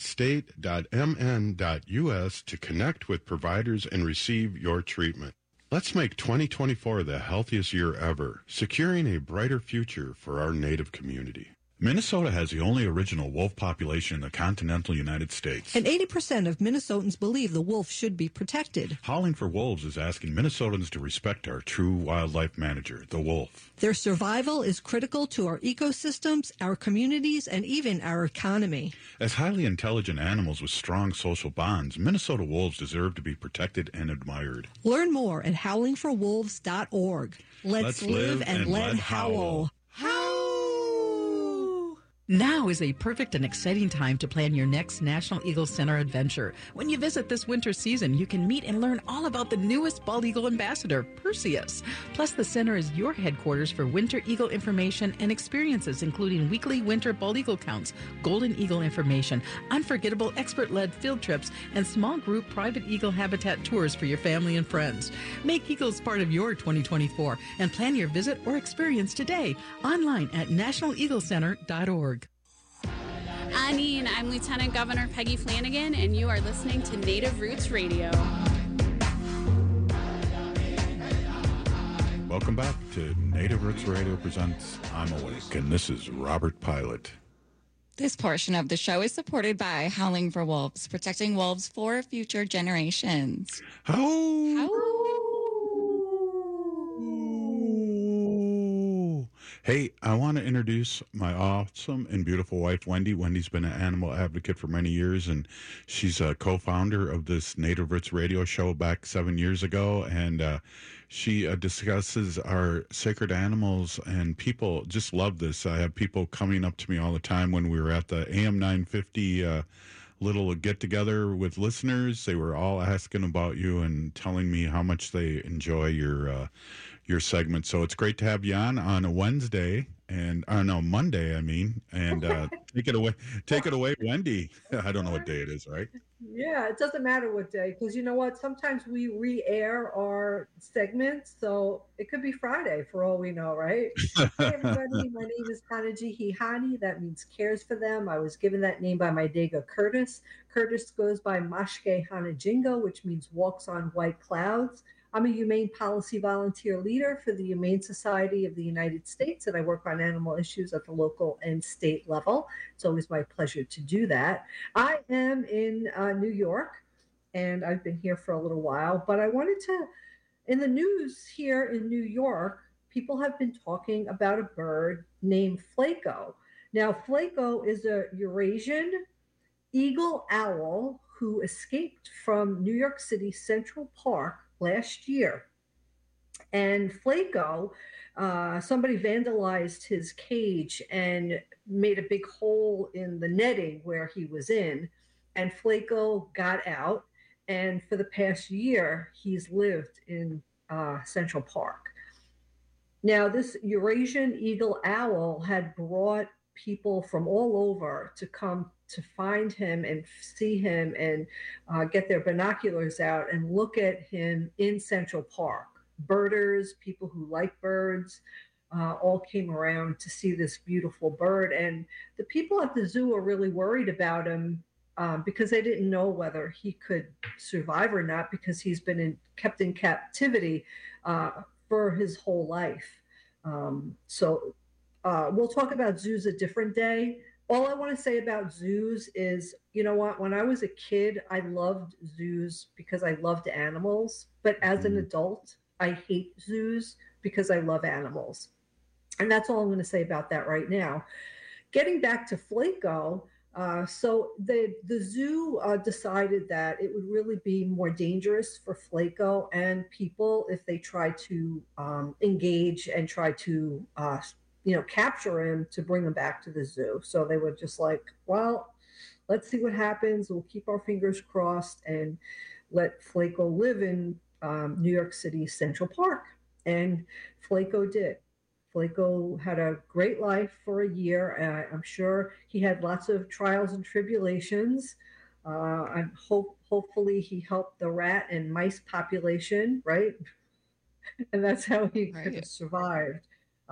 Speaker 12: health.state.mn.us to connect with providers and receive your treatment. Let's make 2024 the healthiest year ever, securing a brighter future for our native community. Minnesota has the only original wolf population in the continental United States.
Speaker 18: And 80% of Minnesotans believe the wolf should be protected.
Speaker 12: Howling for Wolves is asking Minnesotans to respect our true wildlife manager, the wolf.
Speaker 18: Their survival is critical to our ecosystems, our communities, and even our economy.
Speaker 12: As highly intelligent animals with strong social bonds, Minnesota wolves deserve to be protected and admired.
Speaker 18: Learn more at howlingforwolves.org. Let's live and let howl.
Speaker 10: Now is a perfect and exciting time to plan your next National Eagle Center adventure. When you visit this winter season, you can meet and learn all about the newest bald eagle ambassador, Perseus. Plus, the center is your headquarters for winter eagle information and experiences, including weekly winter bald eagle counts, golden eagle information, unforgettable expert-led field trips, and small group private eagle habitat tours for your family and friends. Make eagles part of your 2024 and plan your visit or experience today online at nationaleaglecenter.org.
Speaker 11: Anine, I'm Lieutenant Governor Peggy Flanagan, and you are listening to Native Roots Radio.
Speaker 12: Welcome back to Native Roots Radio presents I'm Awake, and this is Robert Pilot.
Speaker 13: This portion of the show is supported by Howling for Wolves, protecting wolves for future generations.
Speaker 12: Hey, I want to introduce my awesome and beautiful wife, Wendy. Wendy's been an animal advocate for many years, and she's a co-founder of this Native Roots radio show back 7 years ago, and she discusses our sacred animals, and people just love this. I have people coming up to me all the time when we were at the AM 950 little get-together with listeners. They were all asking about you and telling me how much they enjoy your segment. So it's great to have you on a Wednesday and Monday, and take it away, Wendy. I don't know what day it is, right?
Speaker 14: Yeah, it doesn't matter what day, because you know what? Sometimes we re-air our segments, so it could be Friday for all we know, right? Hey, everybody, my name is Hanaji Hihani. That means cares for them. I was given that name by my Dega Curtis. Curtis goes by Mashke Hanajingo, which means walks on white clouds. I'm a humane policy volunteer leader for the Humane Society of the United States, and I work on animal issues at the local and state level. It's always my pleasure to do that. I am in New York, and I've been here for a little while, but I wanted to, in the news here in New York, people have been talking about a bird named Flaco. Now, Flaco is a Eurasian eagle owl who escaped from New York City Central Park last year. And Flaco, somebody vandalized his cage and made a big hole in the netting where he was in. And Flaco got out. And for the past year, he's lived in Central Park. Now, this Eurasian eagle owl had brought people from all over to come to find him and see him and get their binoculars out and look at him in Central Park. Birders, people who like birds, all came around to see this beautiful bird. And the people at the zoo are really worried about him because they didn't know whether he could survive or not, because he's been kept in captivity for his whole life. So we'll talk about zoos a different day. All I want to say about zoos is, you know what, when I was a kid, I loved zoos because I loved animals. But as an adult, I hate zoos because I love animals. And that's all I'm going to say about that right now. Getting back to Flaco, so the zoo decided that it would really be more dangerous for Flaco and people if they try to engage and try to capture him to bring him back to the zoo. So they were just like, well, let's see what happens. We'll keep our fingers crossed and let Flaco live in New York City Central Park. And Flaco did. Flaco had a great life for a year. I'm sure he had lots of trials and tribulations. And hopefully he helped the rat and mice population, right? And that's how he could have survived.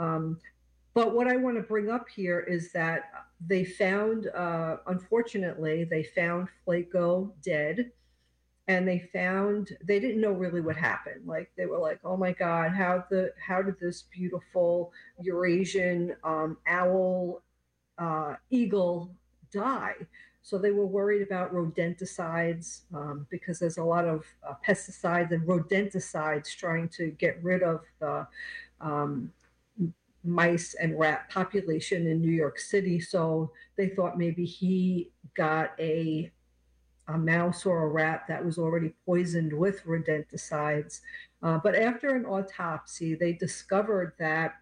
Speaker 14: But what I want to bring up here is that they found, unfortunately, they found Flaco dead. and they didn't know really what happened. Like they were like, oh my God, how did this beautiful Eurasian owl eagle die? So they were worried about rodenticides because there's a lot of pesticides and rodenticides trying to get rid of the mice and rat population in New York City. So they thought maybe he got a mouse or a rat that was already poisoned with rodenticides. But after an autopsy, they discovered that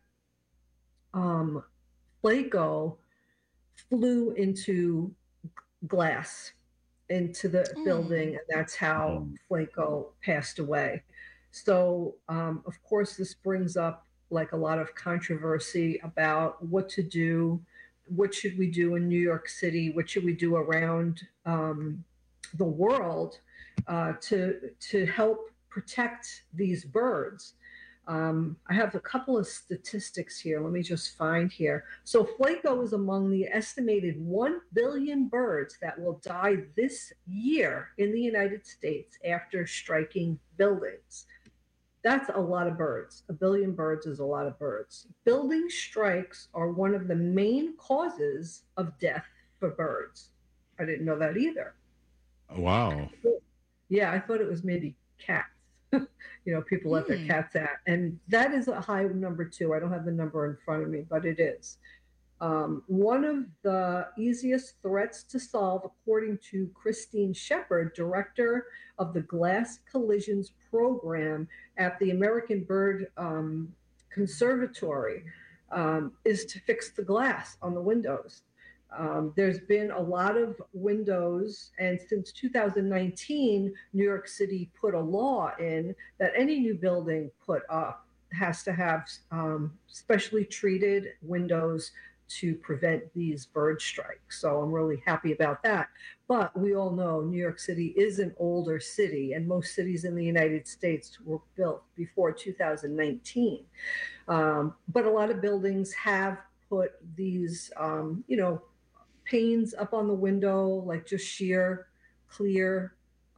Speaker 14: Flaco flew into glass into the building, and that's how Flaco passed away. So, of course, this brings up like a lot of controversy about what to do. What should we do in New York City? What should we do around the world to help protect these birds? I have a couple of statistics here. Let me just find here. So Flaco is among the estimated 1 billion birds that will die this year in the United States after striking buildings. That's a lot of birds. 1 billion birds is a lot of birds. Building strikes are one of the main causes of death for birds. I didn't know that either.
Speaker 12: Wow.
Speaker 14: Yeah, I thought it was maybe cats. People let their cats out. And that is a high number too. I don't have the number in front of me, but it is. One of the easiest threats to solve, according to Christine Shepard, director of the Glass Collisions Program at the American Bird Conservatory, is to fix the glass on the windows. There's been a lot of windows, and since 2019, New York City put a law in that any new building put up has to have specially treated windows to prevent these bird strikes. So I'm really happy about that. But we all know New York City is an older city, and most cities in the United States were built before 2019. But a lot of buildings have put these, panes up on the window, like just sheer, clear.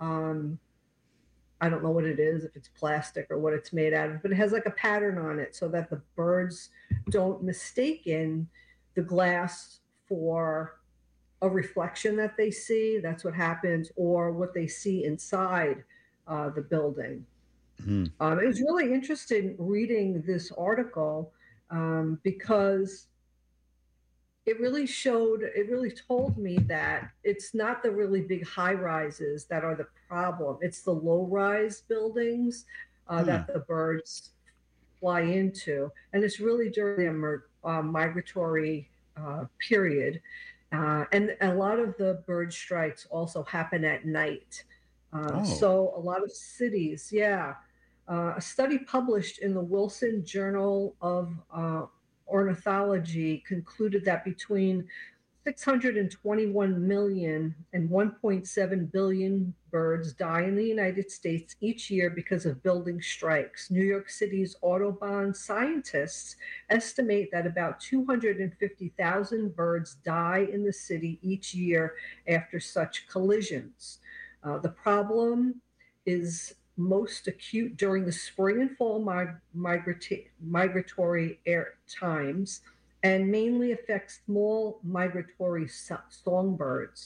Speaker 14: I don't know what it is, if it's plastic or what it's made out of, but it has like a pattern on it so that the birds don't mistaken the glass for a reflection that they see. That's what happens, or what they see inside the building. It was really interesting reading this article because it really told me that it's not the really big high rises that are the problem. It's the low rise buildings that the birds fly into. And it's really during the migratory period. And a lot of the bird strikes also happen at night. So a lot of cities, a study published in the Wilson Journal of Ornithology concluded that between 621 million and 1.7 billion birds die in the United States each year because of building strikes. New York City's Audubon scientists estimate that about 250,000 birds die in the city each year after such collisions. The problem is most acute during the spring and fall migratory air times, and mainly affects small migratory songbirds.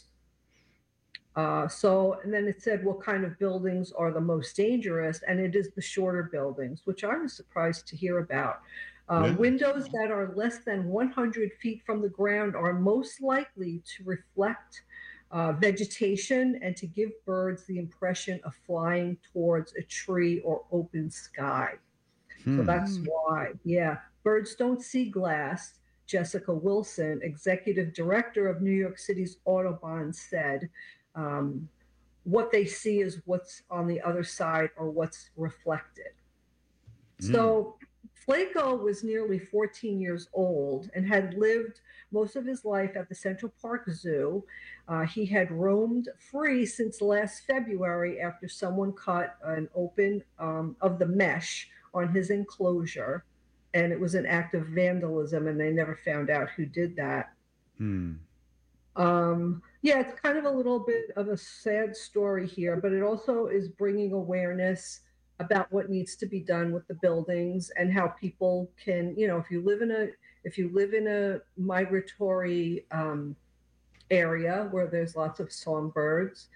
Speaker 14: And then it said what kind of buildings are the most dangerous, and it is the shorter buildings, which I was surprised to hear about. Windows that are less than 100 feet from the ground are most likely to reflect vegetation and to give birds the impression of flying towards a tree or open sky. So that's why, birds don't see glass. Jessica Wilson, executive director of New York City's Audubon, said what they see is what's on the other side or what's reflected. So Flaco was nearly 14 years old and had lived most of his life at the Central Park Zoo. He had roamed free since last February after someone cut an open of the mesh on his enclosure, and it was an act of vandalism, and they never found out who did that. Yeah, it's kind of a little bit of a sad story here, but it also is bringing awareness about what needs to be done with the buildings and how people can, if you live in a migratory area where there's lots of songbirds,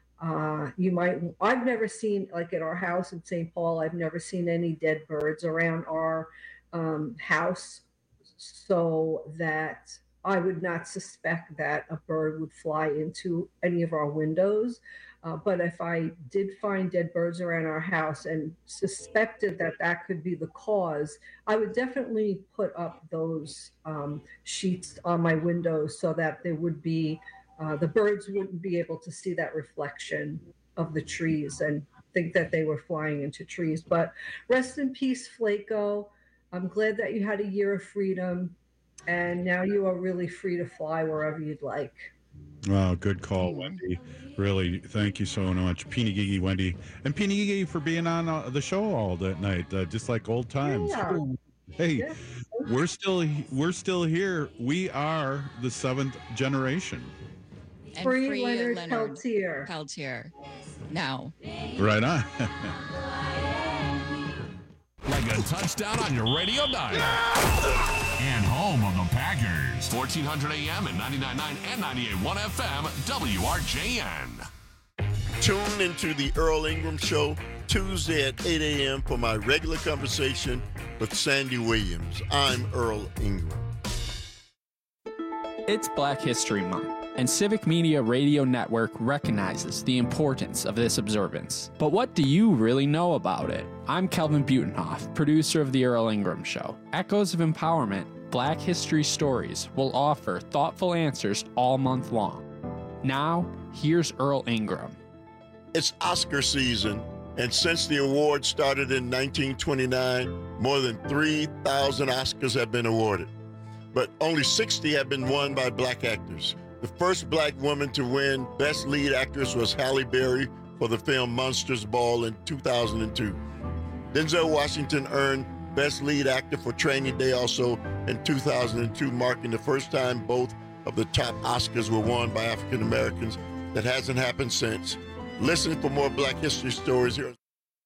Speaker 14: I've never seen, like at our house in St. Paul, I've never seen any dead birds around our house, so that I would not suspect that a bird would fly into any of our windows. But if I did find dead birds around our house and suspected that that could be the cause, I would definitely put up those sheets on my windows so that there would be, the birds wouldn't be able to see that reflection of the trees and think that they were flying into trees. But rest in peace, Flaco. I'm glad that you had a year of freedom, and now you are really free to fly wherever you'd like.
Speaker 12: Wow, good call, Wendy. Really, thank you so much, Peeny Gigi, Wendy, and Peeny Gigi for being on the show all that night, just like old times.
Speaker 14: Yeah.
Speaker 12: Hey,
Speaker 14: Yeah.
Speaker 12: we're still here. We are the 7th generation.
Speaker 13: And
Speaker 14: Free Leonard Peltier.
Speaker 13: Peltier. Now.
Speaker 12: Right on.
Speaker 2: Like a touchdown on your radio dial. And home of the Packers. 1400 AM and 99.9 and 98.1 FM, WRJN.
Speaker 5: Tune into the Earl Ingram Show Tuesday at 8 a.m. for my regular conversation with Sandy Williams. I'm Earl Ingram.
Speaker 21: It's Black History Month, and Civic Media Radio Network recognizes the importance of this observance. But what do you really know about it? I'm Kelvin Butenhoff, producer of The Earl Ingram Show. Echoes of Empowerment, Black History Stories will offer thoughtful answers all month long. Now, here's Earl Ingram.
Speaker 5: It's Oscar season, and since the award started in 1929, more than 3,000 Oscars have been awarded. But only 60 have been won by black actors. The first black woman to win Best Lead Actress was Halle Berry for the film Monsters Ball in 2002. Denzel Washington earned Best Lead Actor for Training Day also in 2002, marking the first time both of the top Oscars were won by African Americans. That hasn't happened since. Listen for more Black History stories here.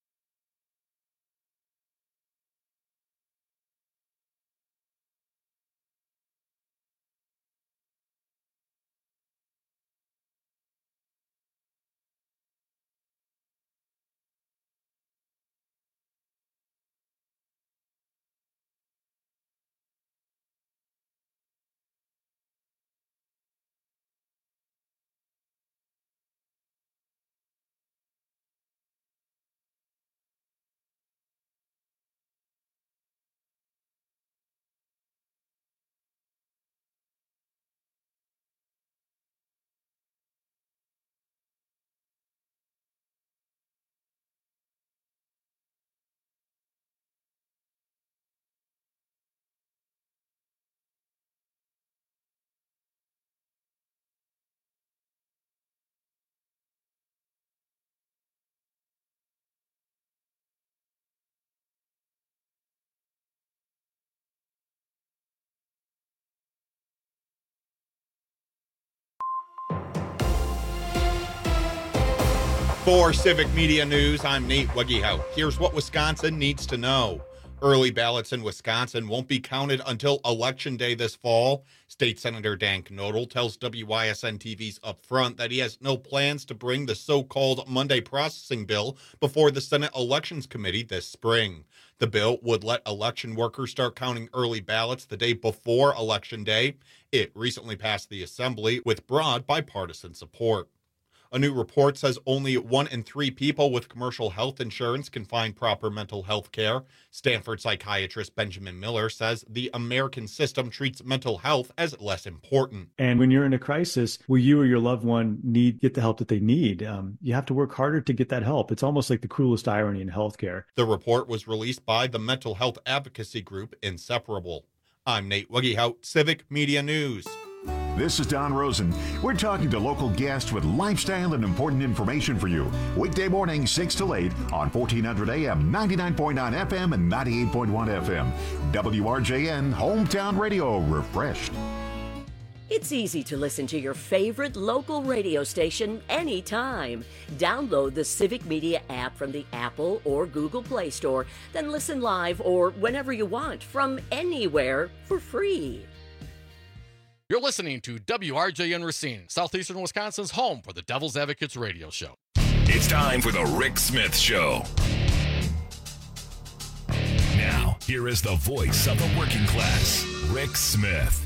Speaker 22: For Civic Media News, I'm Nate Weggehout. Here's what Wisconsin needs to know. Early ballots in Wisconsin won't be counted until Election Day this fall. State Senator Dan Knodel tells WYSN TV's Upfront that he has no plans to bring the so-called Monday processing bill before the Senate Elections Committee this spring. The bill would let election workers start counting early ballots the day before Election Day. It recently passed the Assembly with broad bipartisan support. A new report says only 1 in 3 people with commercial health insurance can find proper mental health care. Stanford psychiatrist Benjamin Miller says the American system treats mental health as less important.
Speaker 16: And when you're in a crisis where you or your loved one get the help that they need, you have to work harder to get that help. It's almost like the cruelest irony in healthcare.
Speaker 22: The report was released by the mental health advocacy group Inseparable. I'm Nate Weggehout, Civic Media News.
Speaker 23: This is Don Rosen. We're talking to local guests with lifestyle and important information for you. Weekday morning, 6 to 8 on 1400 AM, 99.9 FM, and 98.1 FM. WRJN, Hometown Radio, refreshed.
Speaker 3: It's easy to listen to your favorite local radio station anytime. Download the Civic Media app from the Apple or Google Play Store, then listen live or whenever you want from anywhere for free.
Speaker 7: You're listening to WRJN Racine, southeastern Wisconsin's home for the Devil's Advocates radio show.
Speaker 2: It's time for the Rick Smith Show. Now, here is the voice of the working class, Rick Smith.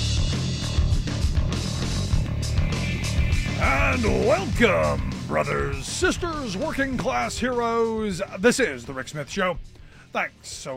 Speaker 9: And welcome, brothers, sisters, working class heroes. This is the Rick Smith Show. Thanks so